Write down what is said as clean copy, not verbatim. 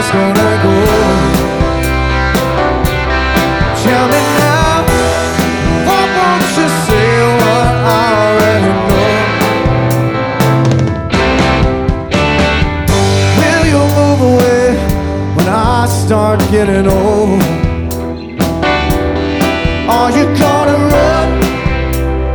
it's gonna go. Tell me now, why won't you say what I already know? Will you move away when I start getting old? Are you gone?